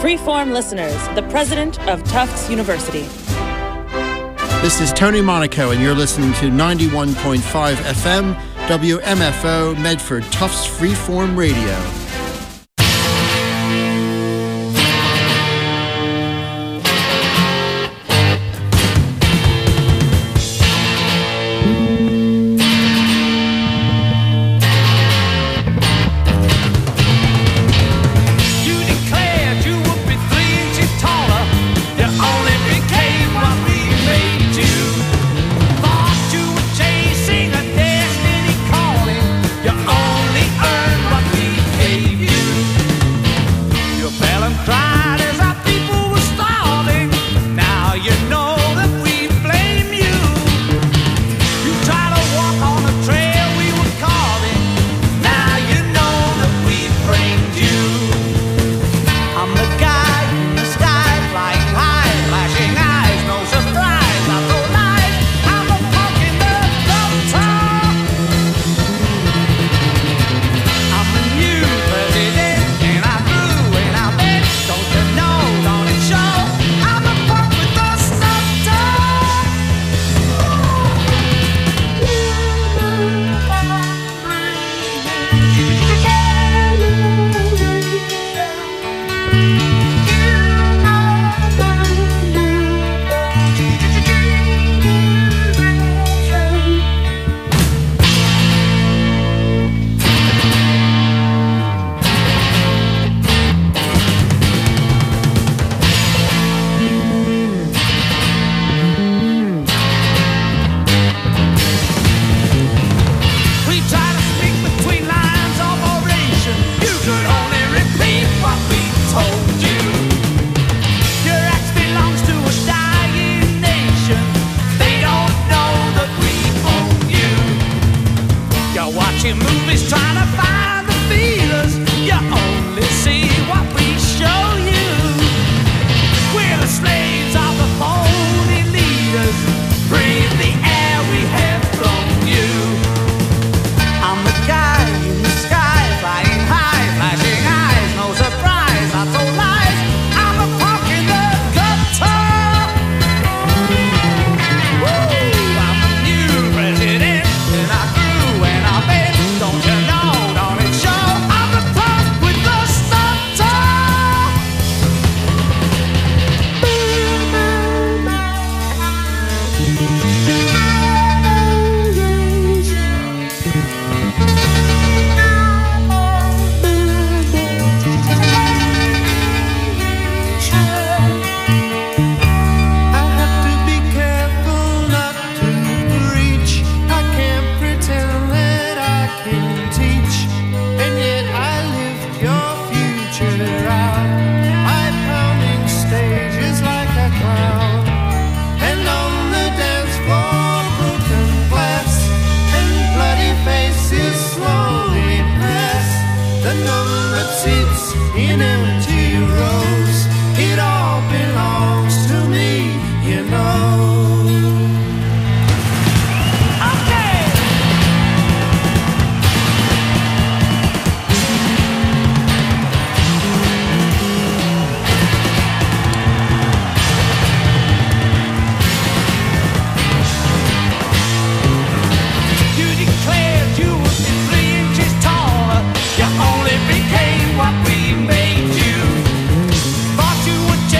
Freeform listeners, the president of Tufts University. This is Tony Monaco, and you're listening to 91.5 FM, WMFO, Medford, Tufts Freeform Radio. What we made you, thought you would.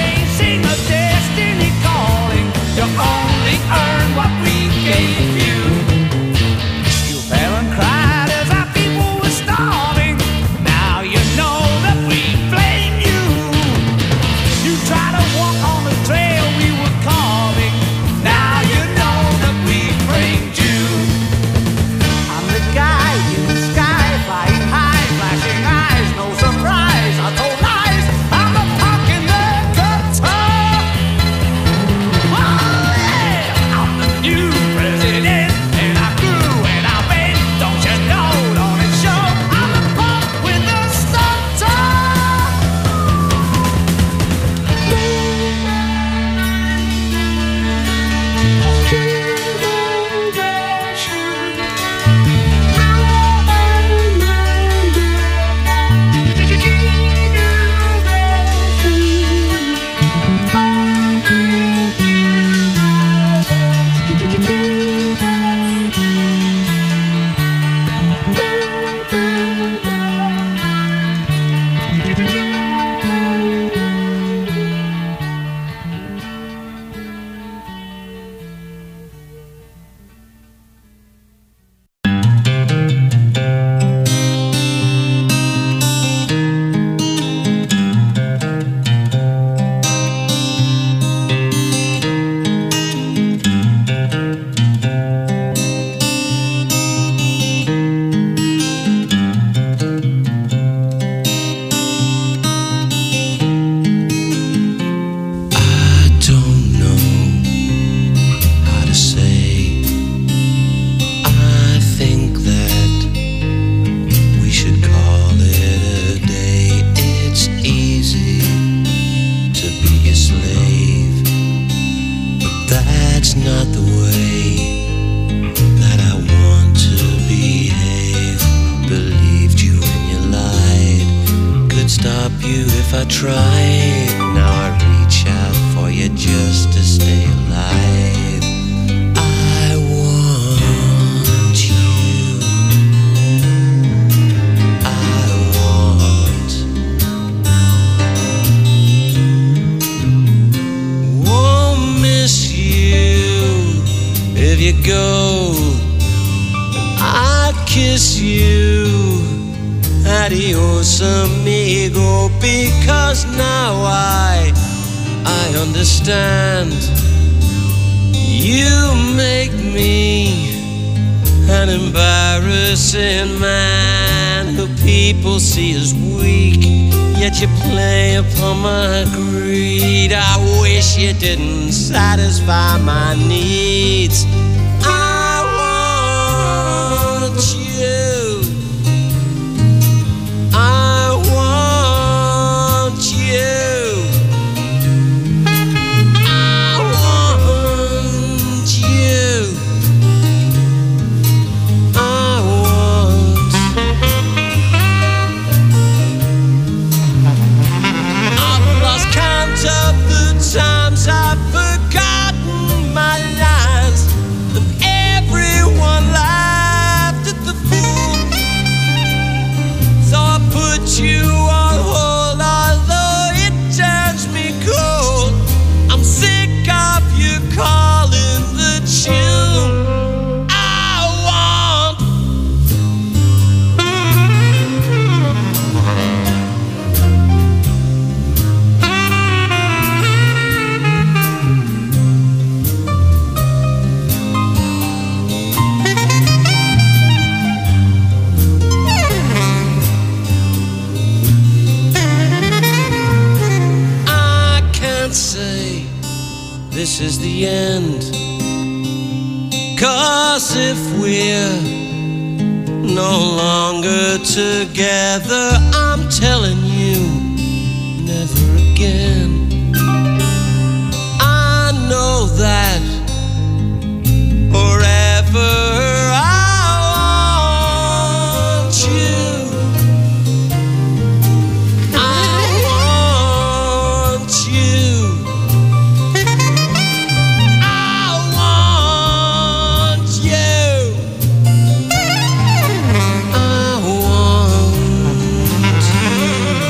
not the way that I want to behave. Believed you when you lied. Could stop you if I tried. Now I reach out for you just to stay alive. I want you. I want. Won't miss you if you go. I'd kiss you. Adios amigo, because now I understand. You make me an embarrassing man who people see as weak, yet you play upon my greed. I wish you didn't satisfy my needs. I want you. I want you. I want you. I want. I've lost count of the times I've forgotten my lines. Everyone laughed at the fool, so I put you on hold, although it turns me cold. I'm sick of you calling the tune. I want. I can't say this is the end, 'cause if we're no longer together, I'm telling you, never again. I know that forever I want you. I want you. I want you. I want you.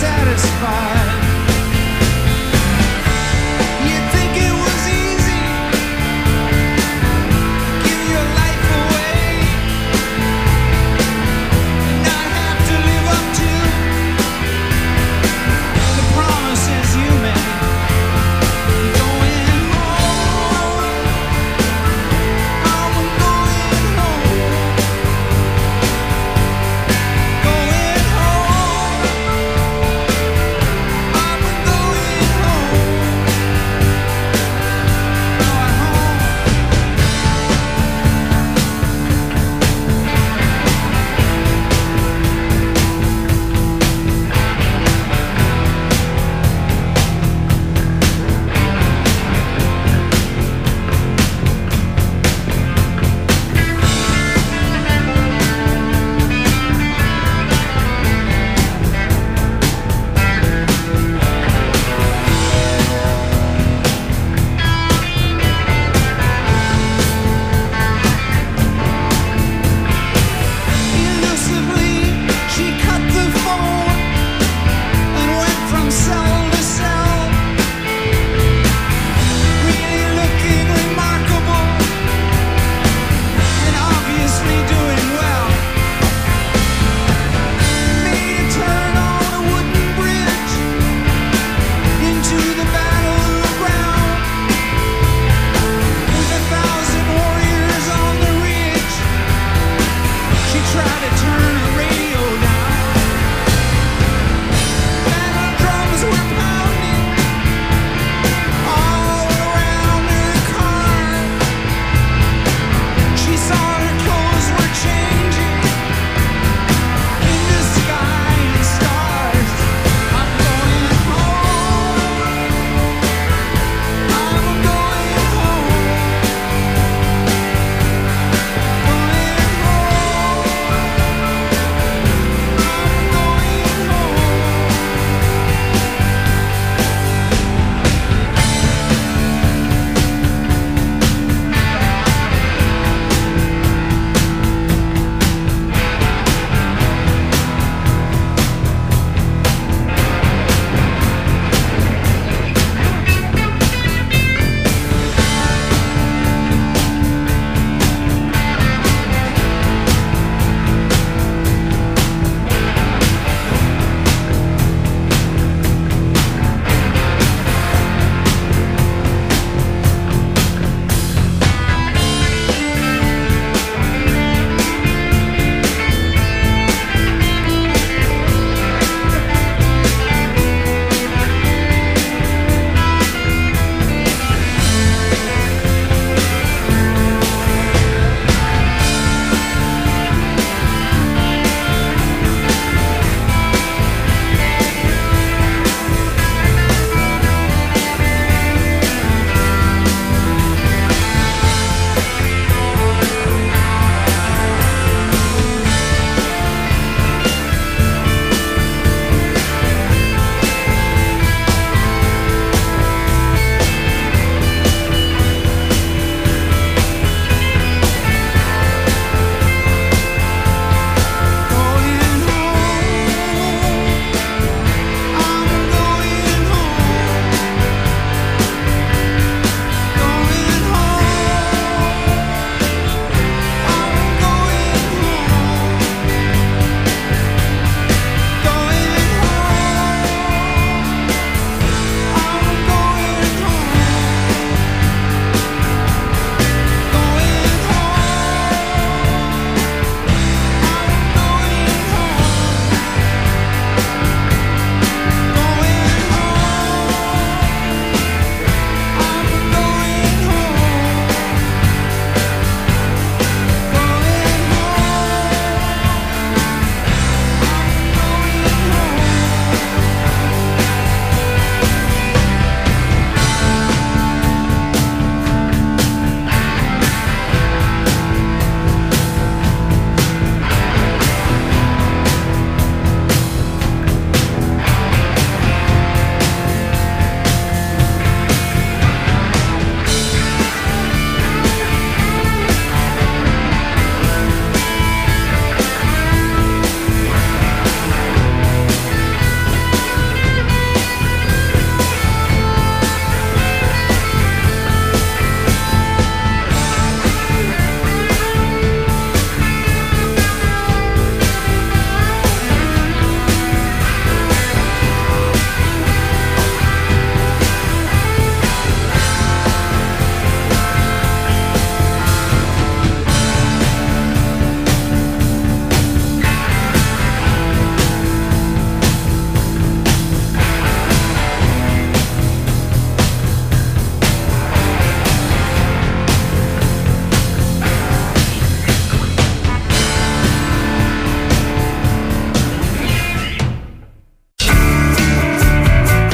satisfied. You'd think it was easy, give your life away, and not have to live up to the promises you made. Going home, I'm going home, going home.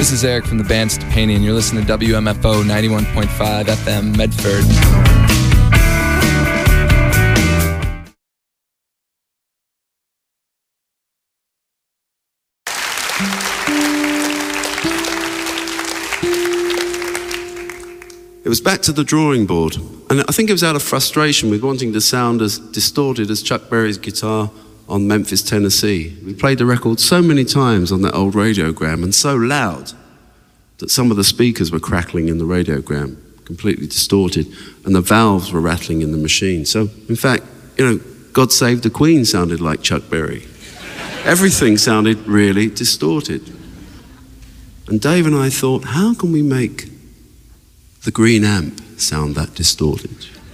This is Eric from the band Stepani, and you're listening to WMFO 91.5 FM Medford. It was back to the drawing board, and I think it was out of frustration with wanting to sound as distorted as Chuck Berry's guitar on Memphis, Tennessee. We played the record so many times on that old radiogram and so loud that some of the speakers were crackling in the radiogram, completely distorted, and the valves were rattling in the machine. So, in fact, God Save the Queen sounded like Chuck Berry. Everything sounded really distorted. And Dave and I thought, how can we make the green amp sound that distorted?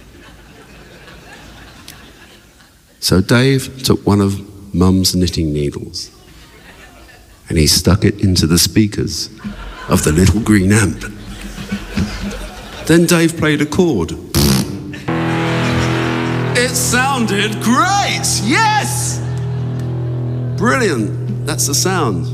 So Dave took one of Mum's knitting needles and he stuck it into the speakers of the little green amp. Then Dave played a chord. It sounded great! Yes! Brilliant! That's the sound.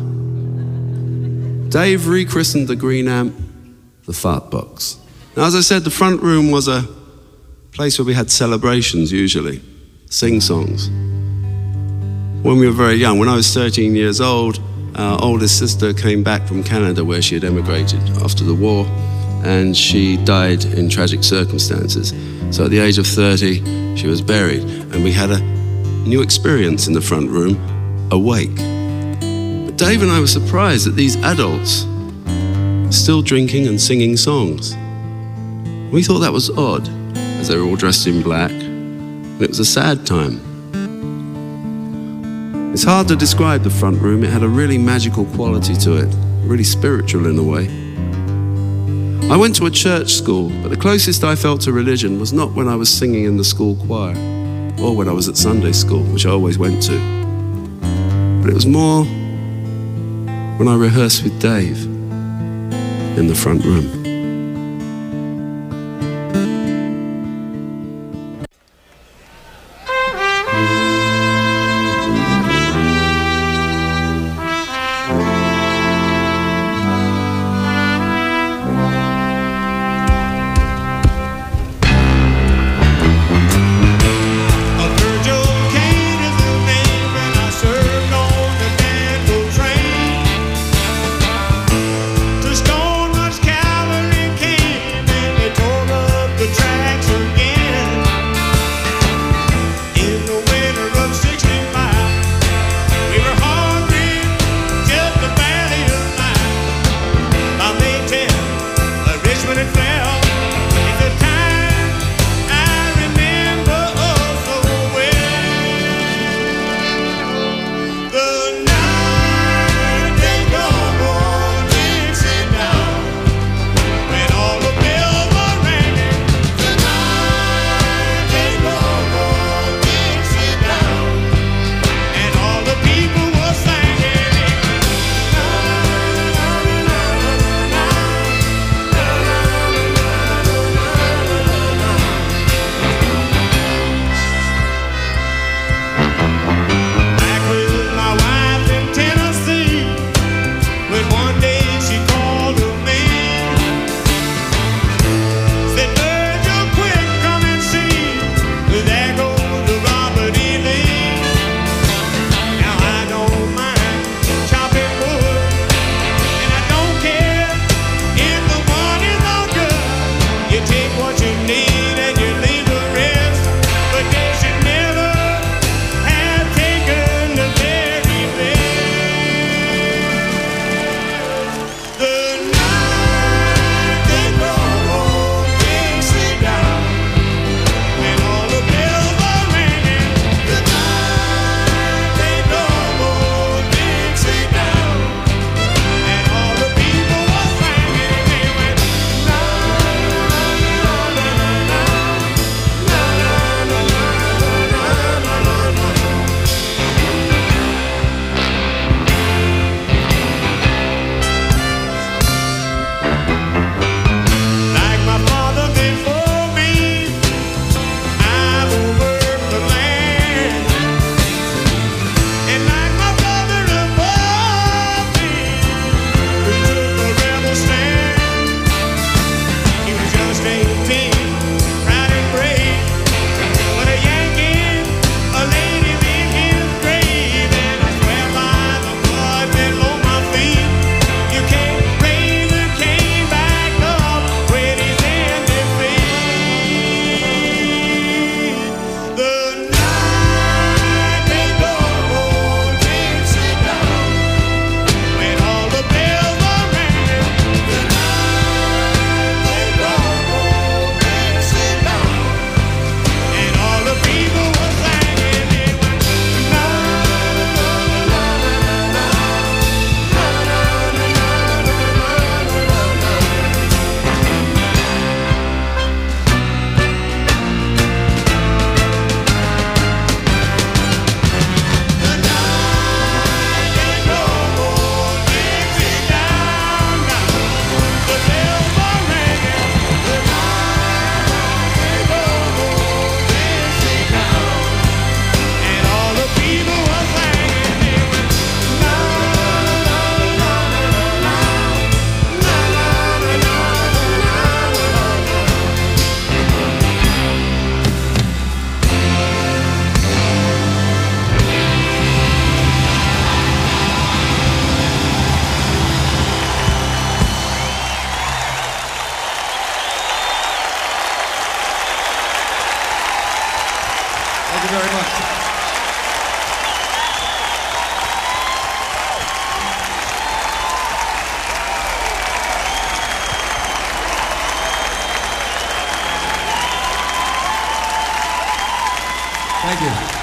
Dave rechristened the green amp the Fart Box. Now, as I said, the front room was a place where we had celebrations usually, sing-songs. When we were very young, when I was 13 years old, our oldest sister came back from Canada where she had emigrated after the war, and she died in tragic circumstances. So at the age of 30, she was buried, and we had a new experience in the front room, a wake. But Dave and I were surprised that these adults were still drinking and singing songs. We thought that was odd, as they were all dressed in black, and it was a sad time. It's hard to describe the front room. It had a really magical quality to it, really spiritual in a way. I went to a church school, but the closest I felt to religion was not when I was singing in the school choir, or when I was at Sunday school, which I always went to. But it was more when I rehearsed with Dave in the front room. Calories you.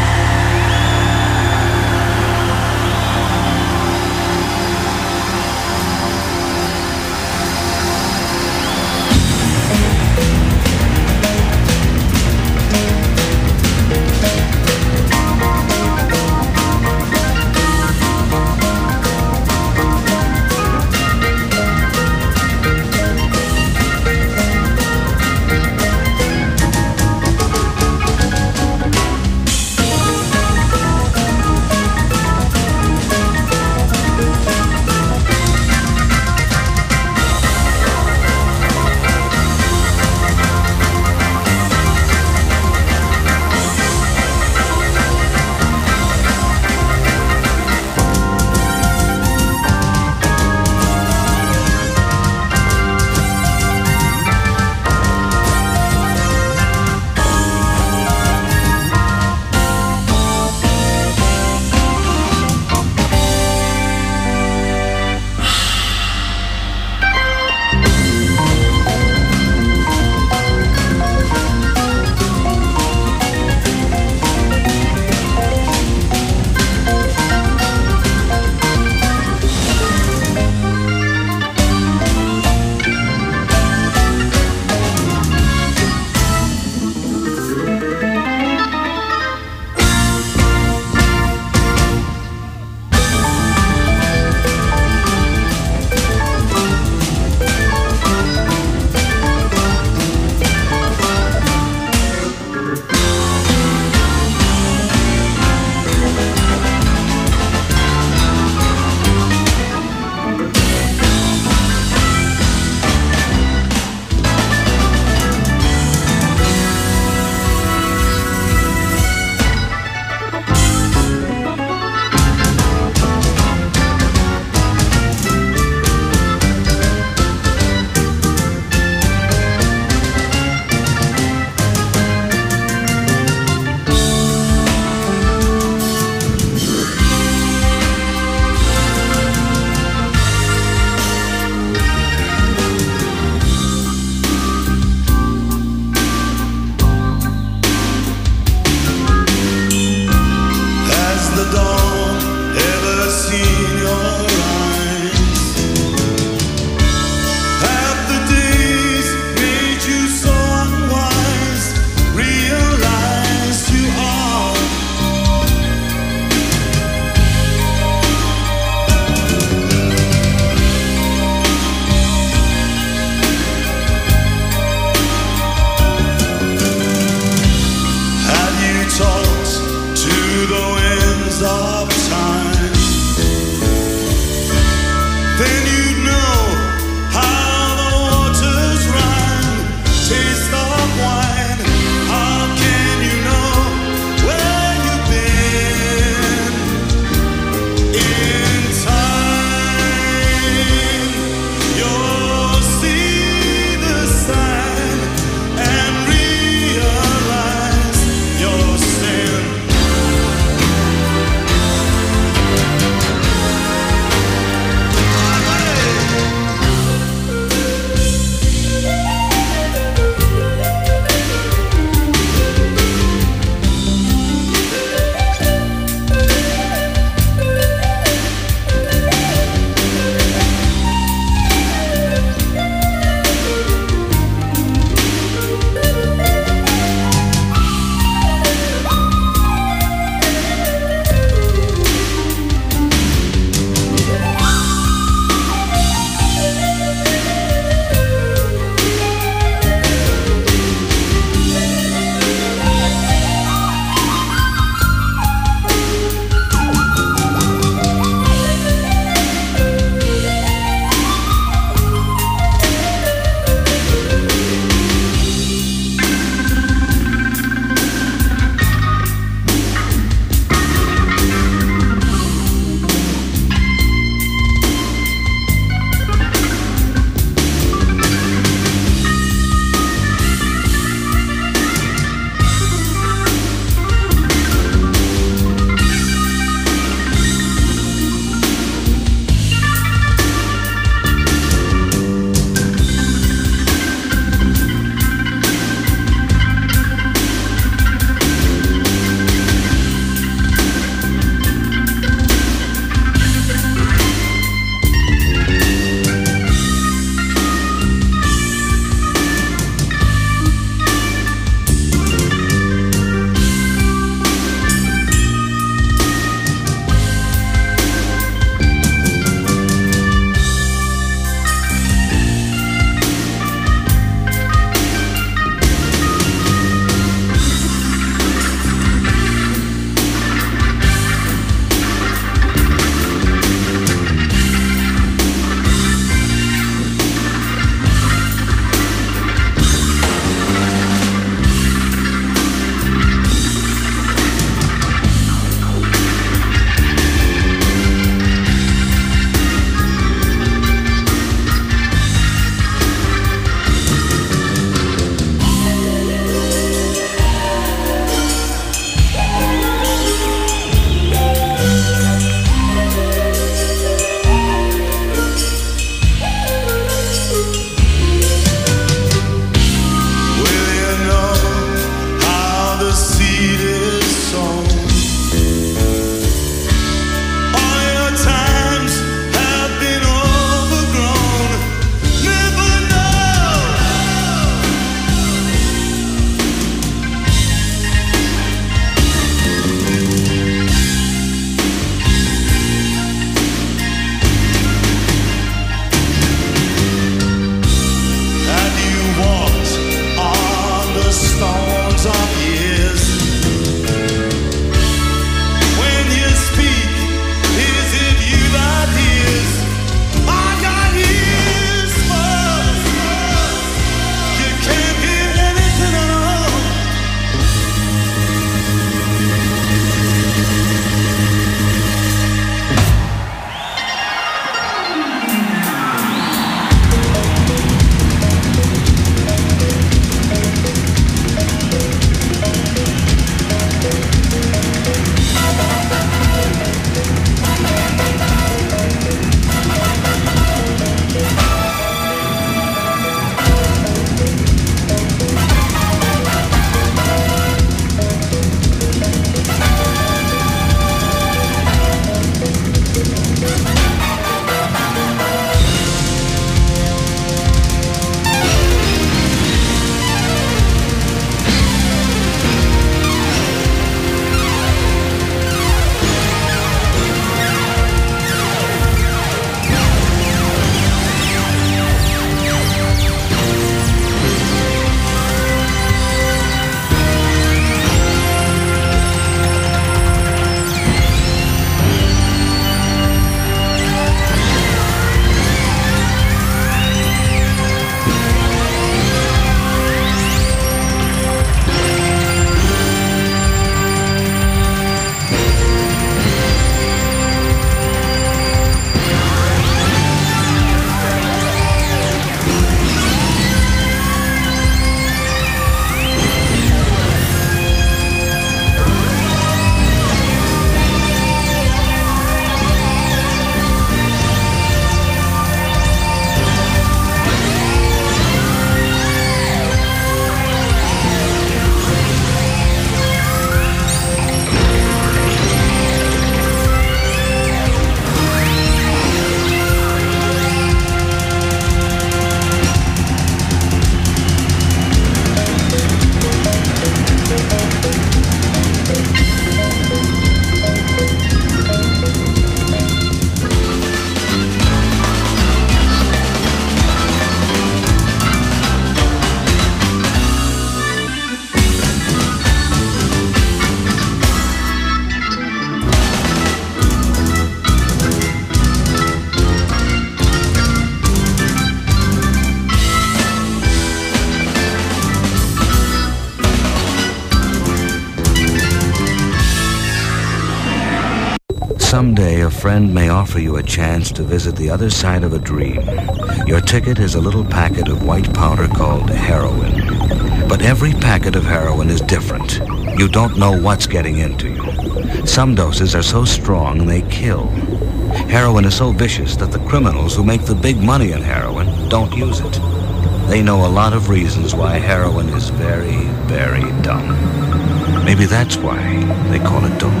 Someday, a friend may offer you a chance to visit the other side of a dream. Your ticket is a little packet of white powder called heroin. But every packet of heroin is different. You don't know what's getting into you. Some doses are so strong they kill. Heroin is so vicious that the criminals who make the big money in heroin don't use it. They know a lot of reasons why heroin is very, very dumb. Maybe that's why they call it dope.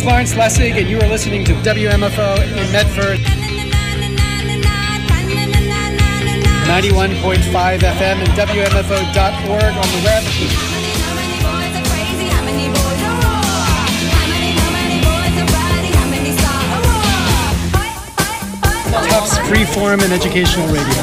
Clarence Lessig, and you are listening to WMFO in Medford. 91.5 FM and WMFO.org on the web. Tufts Freeform and Educational Radio.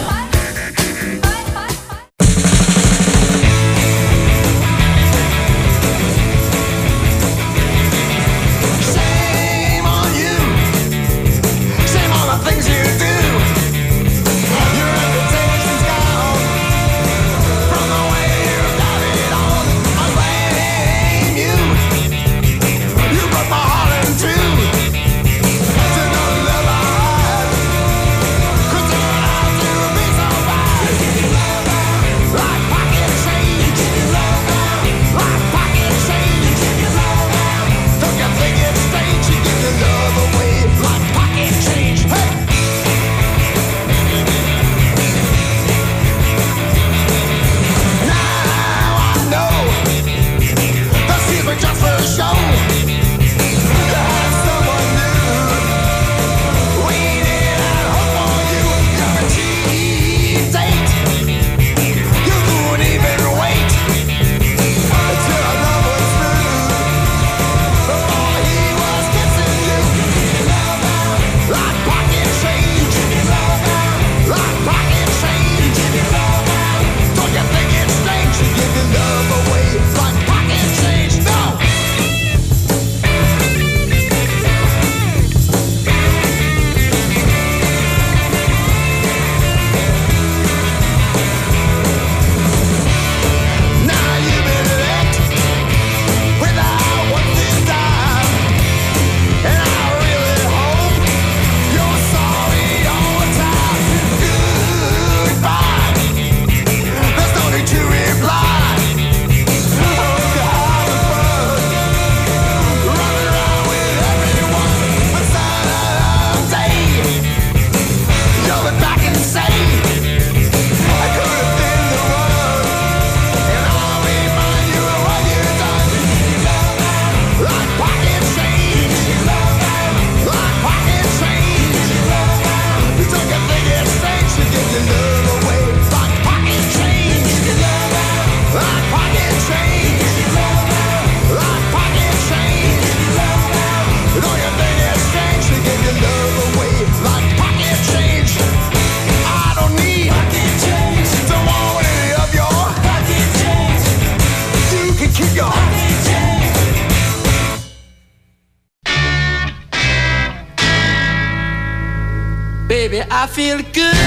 Baby, I feel good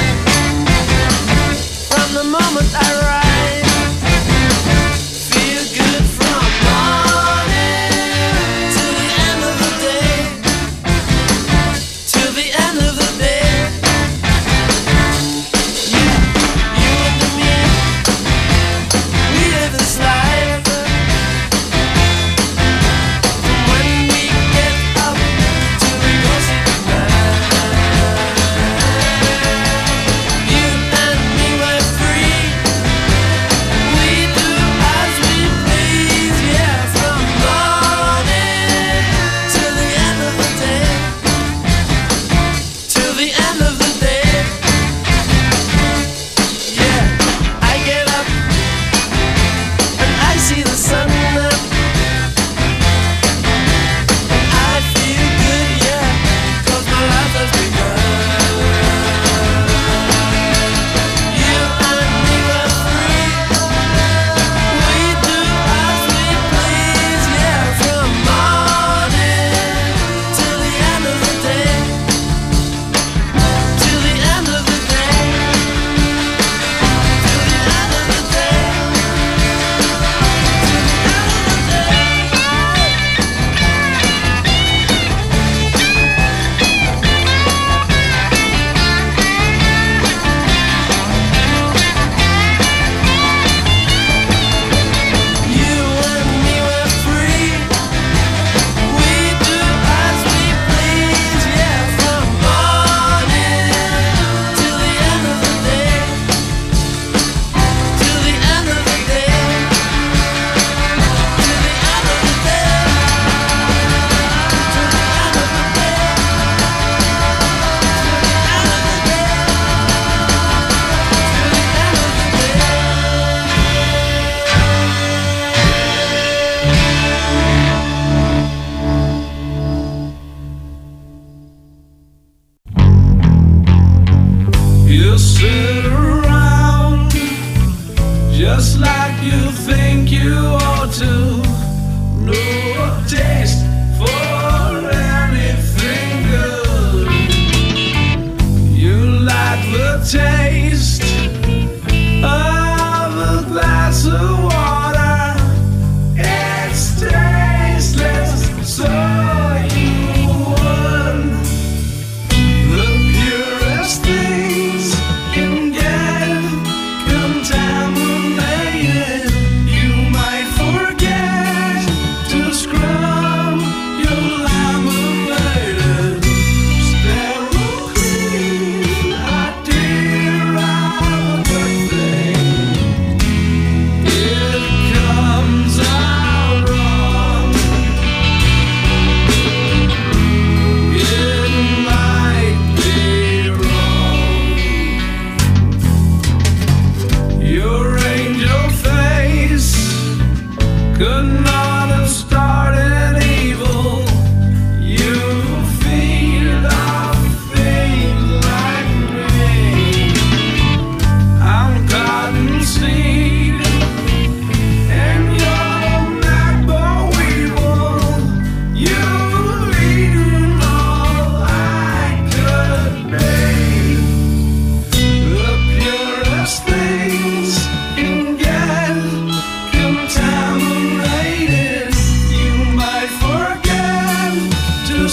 from the moment I rise. Feel good from morning to the end of the day. To the end of the day. You and me, we live this life. When we get up till we go see goodnight. You and me were free.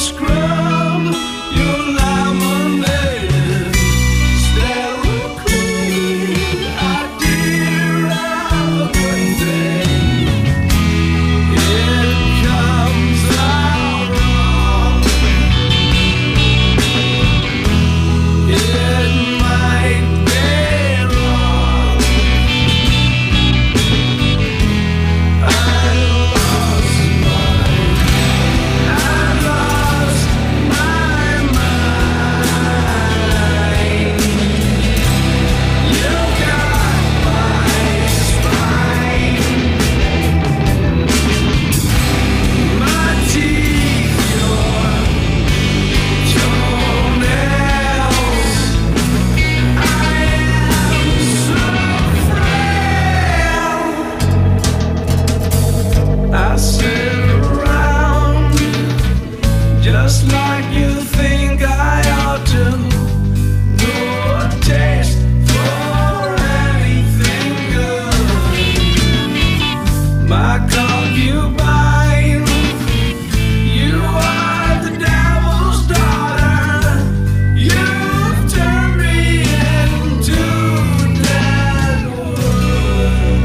scrub your laminated sterile clean idea of a good thing. It comes out wrong. It might be wrong. I lost my mind. You got my spine, my teeth, your toenails. I am so frail. I sit around just like you think I ought to. No taste for anything good. My concubine, you are the devil's daughter. You've turned me into dead wood.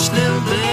hush, little baby.